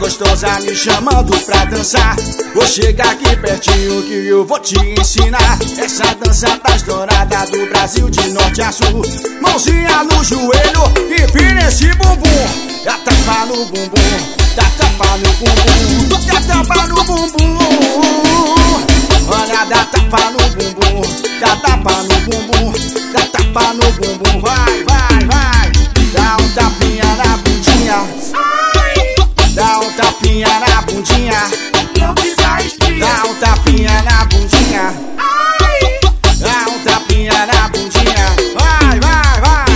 gostosa me chamando pra dançar. Vou chegar aqui pertinho que eu vou te ensinar. Essa dança tá estourada do Brasil de norte a sul. Mãozinha no joelho e vira esse bumbum. Dá tapa no bumbum, dá tapa no bumbum, dá tapa no bumbum. Olha, dá tapa no bumbum, dá tapa no bumbum, dá tapa no bumbum. Vai, vai, vai. Dá um tapinha na bundinha, dá um tapinha na bundinha, dá um tapinha na bundinha, dá um tapinha na bundinha. Vai, vai, vai.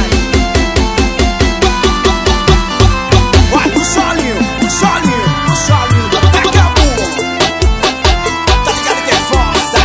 Olha o solinho, o solinho, o solinho do Tacabum. Tá ligado que é foda.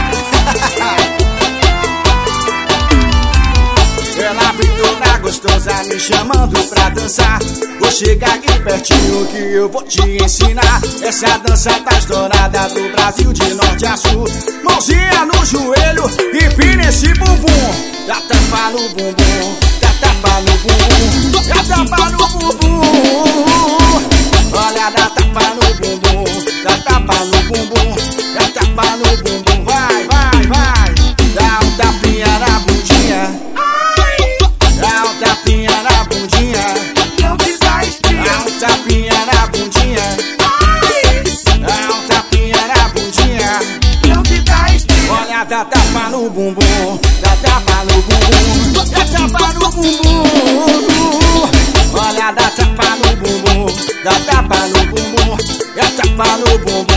Ela toda gostosa me chamando pra dançar. Vou chegar aqui pertinho que eu vou te ensinar. Essa dança tá estourada do Brasil de norte a sul. Mãozinha no joelho e pina esse bumbum. Dá tapa no bumbum, dá tapa no bumbum, dá tapa no bumbum. Olha, dá tapa no bumbum, dá tapa no bumbum, dá tapa no bumbum. Vai, vai, vai. Dá um tapinha na bundinha, dá um tapinha na bundinha, dá um tapinha na bundinha, dá um tapinha na bundinha. Olha, dá tapa no bumbum, dá tapa no bumbum, dá tapa no bumbum. Olha, dá tapa no bumbum, dá tapa no bumbum, dá tapa no bumbum.